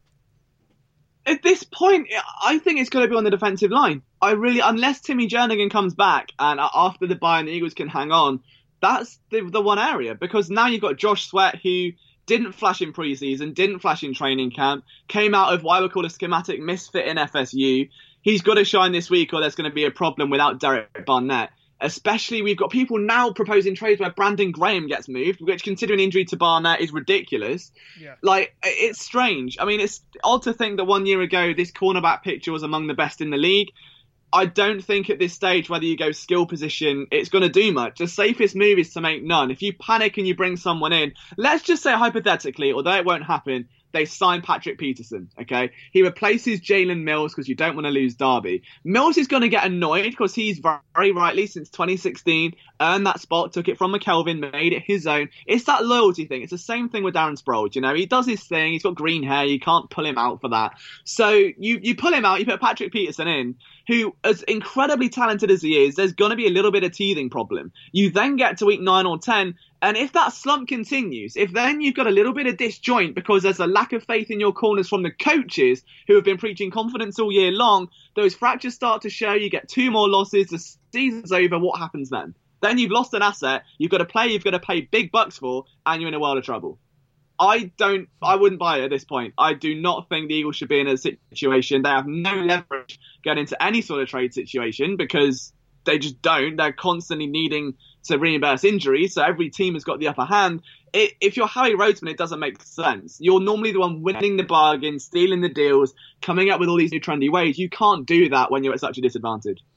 At this point, I think it's going to be on the defensive line. Unless Timmy Jernigan comes back and after the bye and the Eagles can hang on, that's the one area. Because now you've got Josh Sweat, who didn't flash in preseason, didn't flash in training camp, came out of what I would call a schematic misfit in FSU. He's got to shine this week or there's going to be a problem without Derek Barnett. Especially, we've got people now proposing trades where Brandon Graham gets moved, which, considering injury to Barnett, is ridiculous. Yeah. Like, it's strange. I mean, it's odd to think that 1 year ago, this cornerback picture was among the best in the league. I don't think at this stage, whether you go skill position, it's going to do much. The safest move is to make none. If you panic and you bring someone in, let's just say hypothetically, although it won't happen, they sign Patrick Peterson, okay? He replaces Jalen Mills because you don't want to lose Darby. Mills is going to get annoyed because he's very rightly, since 2016, earned that spot, took it from McKelvin, made it his own. It's that loyalty thing. It's the same thing with Darren Sproles, you know? He does his thing. He's got green hair. You can't pull him out for that. So you pull him out, you put Patrick Peterson in, who, as incredibly talented as he is, there's going to be a little bit of teething problem. You then get to week 9 or 10, and if that slump continues, if then you've got a little bit of disjoint because there's a lack of faith in your corners from the coaches who have been preaching confidence all year long, those fractures start to show, you get 2 more losses, the season's over, what happens then? Then you've lost an asset, you've got to pay big bucks for, and you're in a world of trouble. I wouldn't buy it at this point. I do not think the Eagles should be in a situation. They have no leverage going into any sort of trade situation because they just don't. They're constantly needing to reimburse injuries, so every team has got the upper hand. If you're Howie Roseman, it doesn't make sense. You're normally the one winning the bargain, stealing the deals, coming up with all these new trendy ways. You can't do that when you're at such a disadvantage.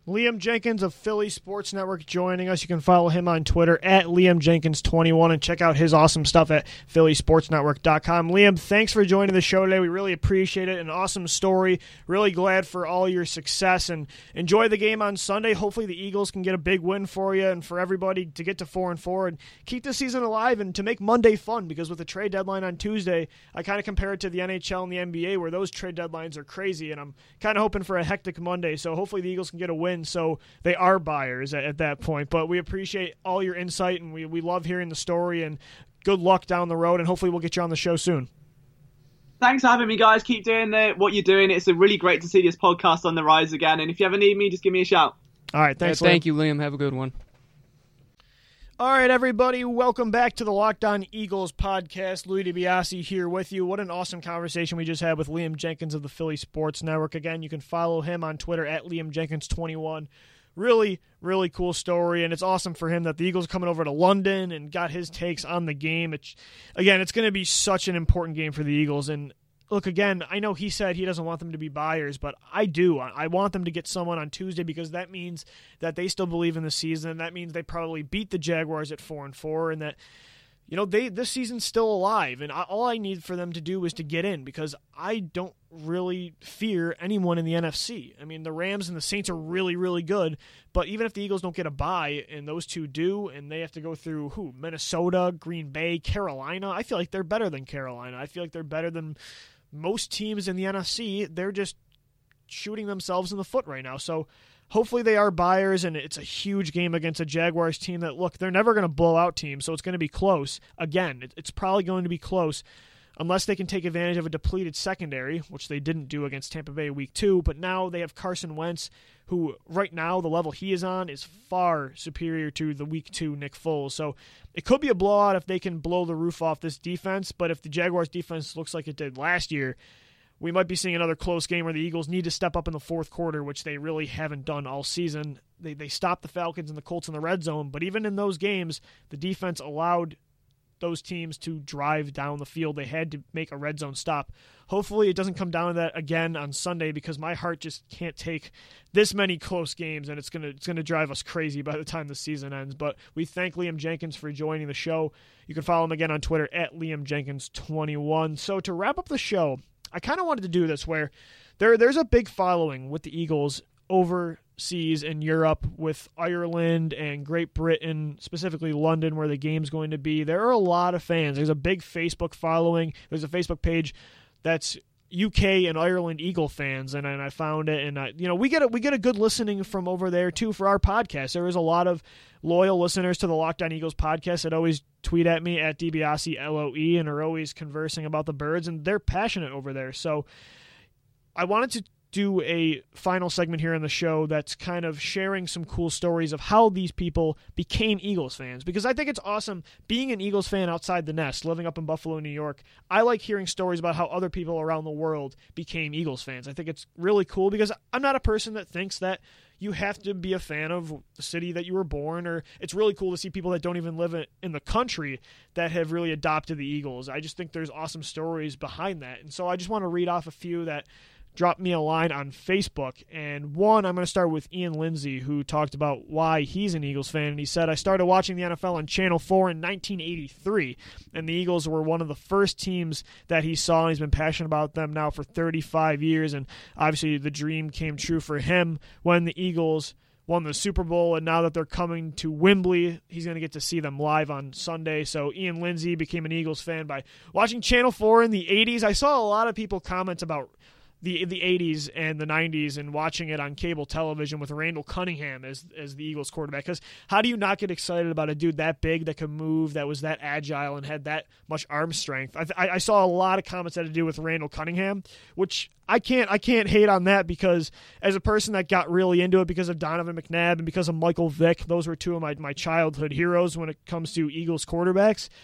Liam Jenkins of Philly Sports Network joining us. You can follow him on Twitter at LiamJenkins21 and check out his awesome stuff at PhillySportsNetwork.com. Liam, thanks for joining the show today. We really appreciate it. An awesome story. Really glad for all your success, and enjoy the game on Sunday. Hopefully the Eagles can get a big win for you and for everybody to get to 4-4 and keep the season alive and to make Monday fun, because with the trade deadline on Tuesday, I kind of compare it to the NHL and the NBA where those trade deadlines are crazy, and I'm kind of hoping for a hectic Monday. So hopefully the Eagles can get a win so they are buyers at that point. But we appreciate all your insight, and we love hearing the story, and good luck down the road, and hopefully we'll get you on the show soon. Thanks for having me, guys. Keep doing what you're doing. It's really great to see this podcast on the rise again, and if you ever need me, just give me a shout. All right, thanks. Thank you, Liam. Have a good one. All right, everybody, welcome back to the Locked On Eagles podcast. Louis DiBiase here with you. What an awesome conversation we just had with Liam Jenkins of the Philly Sports Network. Again, you can follow him on Twitter at LiamJenkins21. Really, really cool story, and it's awesome for him that the Eagles are coming over to London and got his takes on the game. It's going to be such an important game for the Eagles, and look, again, I know he said he doesn't want them to be buyers, but I do. I want them to get someone on Tuesday, because that means that they still believe in the season. That means they probably beat the Jaguars at 4-4, and that this season's still alive. And all I need for them to do is to get in, because I don't really fear anyone in the NFC. I mean, the Rams and the Saints are really, really good, but even if the Eagles don't get a bye, and those two do, and they have to go through Minnesota, Green Bay, Carolina, I feel like they're better than Carolina. I feel like they're better than most teams in the NFC. They're just shooting themselves in the foot right now. So hopefully they are buyers, and it's a huge game against a Jaguars team that, look, they're never going to blow out teams, so it's going to be close. Again, it's probably going to be close unless they can take advantage of a depleted secondary, which they didn't do against Tampa Bay Week 2, but now they have Carson Wentz, who right now the level he is on is far superior to the Week 2 Nick Foles. So it could be a blowout if they can blow the roof off this defense, but if the Jaguars defense looks like it did last year, we might be seeing another close game where the Eagles need to step up in the fourth quarter, which they really haven't done all season. They stopped the Falcons and the Colts in the red zone, but even in those games, the defense allowed those teams to drive down the field. They had to make a red zone stop. Hopefully it doesn't come down to that again on Sunday, because my heart just can't take this many close games, and it's gonna drive us crazy by the time the season ends. But we thank Liam Jenkins for joining the show. You can follow him again on Twitter at LiamJenkins21. So to wrap up the show, I kind of wanted to do this where there's a big following with the Eagles overseas in Europe, with Ireland and Great Britain, specifically London, where the game's going to be. There are a lot of fans. There's a big Facebook following. There's a Facebook page that's UK and Ireland Eagle fans, and I found it, and we get a good listening from over there too for our podcast. There is a lot of loyal listeners to the Locked On Eagles podcast that always tweet at me at DiBiase LOE and are always conversing about the Birds, and they're passionate over there. So I wanted to do a final segment here on the show that's kind of sharing some cool stories of how these people became Eagles fans, because I think it's awesome being an Eagles fan outside the nest, living up in Buffalo, New York. I like hearing stories about how other people around the world became Eagles fans. I think it's really cool, because I'm not a person that thinks that you have to be a fan of the city that you were born, or it's really cool to see people that don't even live in the country that have really adopted the Eagles. I just think there's awesome stories behind that. And so I just want to read off a few that dropped me a line on Facebook. And one, I'm going to start with Ian Lindsay, who talked about why he's an Eagles fan. And he said, I started watching the NFL on Channel 4 in 1983, and the Eagles were one of the first teams that he saw, and he's been passionate about them now for 35 years. And obviously the dream came true for him when the Eagles won the Super Bowl, and now that they're coming to Wembley, he's going to get to see them live on Sunday. So Ian Lindsay became an Eagles fan by watching Channel 4 in the 80s. I saw a lot of people comment about the 80s and the 90s and watching it on cable television with Randall Cunningham as the Eagles quarterback. Because how do you not get excited about a dude that big, that could move, that was that agile, and had that much arm strength? I saw a lot of comments that had to do with Randall Cunningham, which I can't hate on that, because as a person that got really into it because of Donovan McNabb and because of Michael Vick, those were two of my childhood heroes when it comes to Eagles quarterbacks.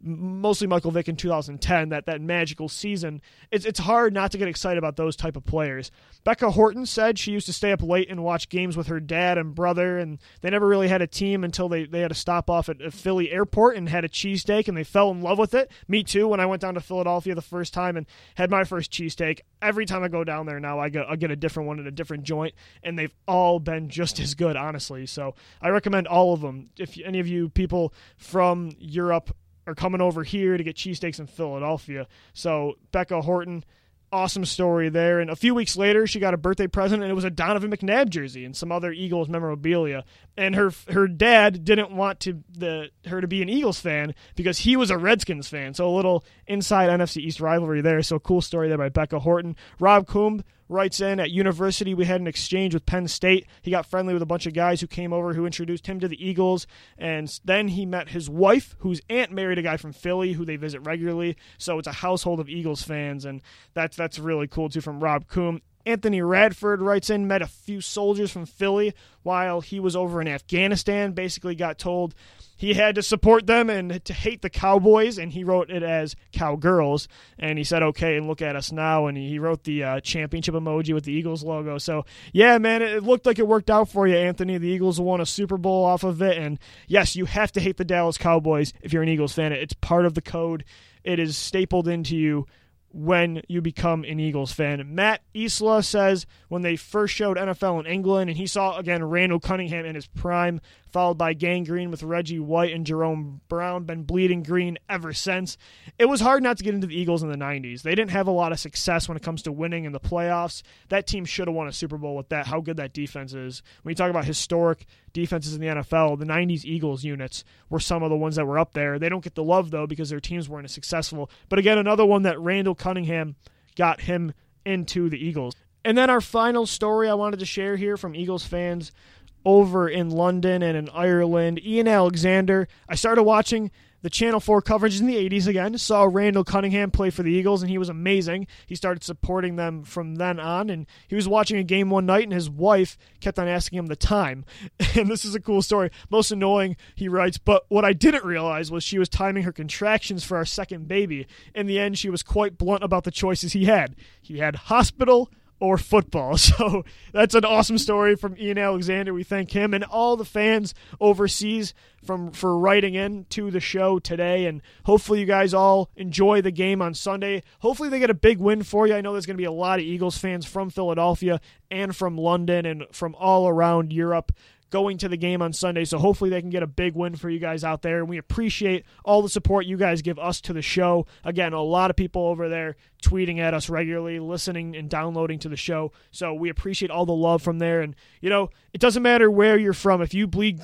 mostly Michael Vick in 2010, that magical season. It's hard not to get excited about those type of players. Becca Horton said she used to stay up late and watch games with her dad and brother, and they never really had a team until they had to stop off at Philly airport and had a cheesesteak, and they fell in love with it. Me too, when I went down to Philadelphia the first time and had my first cheesesteak. Every time I go down there now, I get a different one at a different joint, and they've all been just as good, honestly. So I recommend all of them. If any of you people from Europe are coming over here to get cheesesteaks in Philadelphia. So Becca Horton, awesome story there. And a few weeks later, she got a birthday present, and it was a Donovan McNabb jersey and some other Eagles memorabilia. And her dad didn't want her to be an Eagles fan because he was a Redskins fan. So a little inside NFC East rivalry there. So cool story there by Becca Horton. Rob Coombe writes in, at university we had an exchange with Penn State. He got friendly with a bunch of guys who came over who introduced him to the Eagles, and then he met his wife, whose aunt married a guy from Philly who they visit regularly. So it's a household of Eagles fans, and that's really cool too from Rob Coombe. Anthony Radford writes in, met a few soldiers from Philly while he was over in Afghanistan, basically got told he had to support them and to hate the Cowboys, and he wrote it as Cowgirls, and he said, okay, and look at us now, and he wrote the championship emoji with the Eagles logo. So, yeah, man, it looked like it worked out for you, Anthony. The Eagles won a Super Bowl off of it, and yes, you have to hate the Dallas Cowboys if you're an Eagles fan. It's part of the code. It is stapled into you when you become an Eagles fan. Matt Isla says when they first showed NFL in England, and he saw, again, Randall Cunningham in his prime, followed by Gang Green with Reggie White and Jerome Brown, been bleeding green ever since. It was hard not to get into the Eagles in the 90s. They didn't have a lot of success when it comes to winning in the playoffs. That team should have won a Super Bowl with that, how good that defense is. When you talk about historic defenses in the NFL, the 90s Eagles units were some of the ones that were up there. They don't get the love, though, because their teams weren't as successful. But again, another one that Randall Cunningham got him into the Eagles. And then our final story I wanted to share here from Eagles fans over in London and in Ireland. Ian Alexander, I started watching the Channel 4 coverage in the 80s again, saw Randall Cunningham play for the Eagles, and he was amazing. He started supporting them from then on, and he was watching a game one night, and his wife kept on asking him the time. And this is a cool story. Most annoying, he writes, but what I didn't realize was she was timing her contractions for our second baby. In the end, she was quite blunt about the choices he had. He had hospital or football. So that's an awesome story from Ian Alexander. We thank him and all the fans overseas for writing in to the show today, and hopefully you guys all enjoy the game on Sunday. Hopefully they get a big win for you. I know there's going to be a lot of Eagles fans from Philadelphia and from London and from all around Europe going to the game on Sunday, so hopefully they can get a big win for you guys out there, and we appreciate all the support you guys give us to the show. Again, a lot of people over there tweeting at us regularly, listening and downloading to the show, so we appreciate all the love from there. And, you know, it doesn't matter where you're from. If you bleed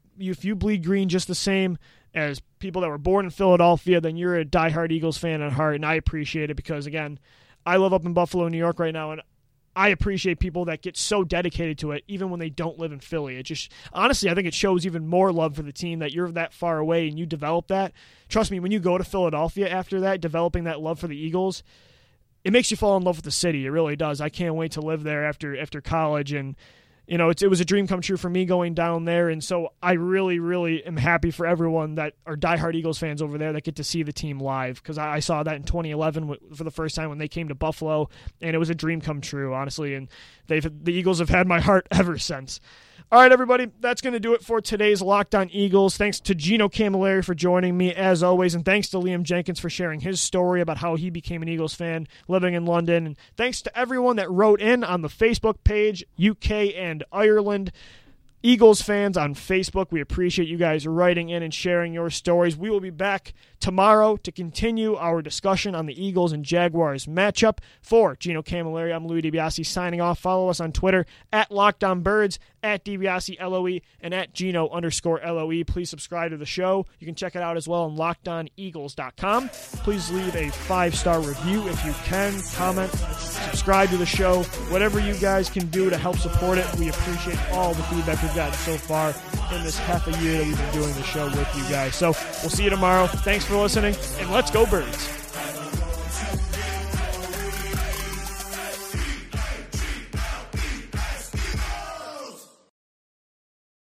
green just the same as people that were born in Philadelphia, then you're a diehard Eagles fan at heart, and I appreciate it because, again, I live up in Buffalo, New York right now, and I appreciate people that get so dedicated to it even when they don't live in Philly. It just, honestly, I think it shows even more love for the team that you're that far away and you develop that. Trust me, when you go to Philadelphia after that, developing that love for the Eagles, it makes you fall in love with the city. It really does. I can't wait to live there after college, and you know, it was a dream come true for me going down there, and so I really, really am happy for everyone that are diehard Eagles fans over there that get to see the team live, because I saw that in 2011 for the first time when they came to Buffalo, and it was a dream come true, honestly, and the Eagles have had my heart ever since. All right, everybody, that's going to do it for today's Locked On Eagles. Thanks to Gino Camilleri for joining me, as always, and thanks to Liam Jenkins for sharing his story about how he became an Eagles fan living in London. And thanks to everyone that wrote in on the Facebook page, UK and Ireland. Eagles fans on Facebook, we appreciate you guys writing in and sharing your stories. We will be back tomorrow to continue our discussion on the Eagles and Jaguars matchup. For Gino Camilleri, I'm Louis DiBiase signing off. Follow us on Twitter at LockedOnBirds, at DiBiase LOE, and at Gino_LOE. Please subscribe to the show. You can check it out as well on LockedOnEagles.com. Please leave a 5-star review if you can. Comment, subscribe to the show. Whatever you guys can do to help support it, we appreciate all the feedback we've gotten so far in this half a year that we've been doing the show with you guys. So we'll see you tomorrow. Thanks for listening, and let's go Birds.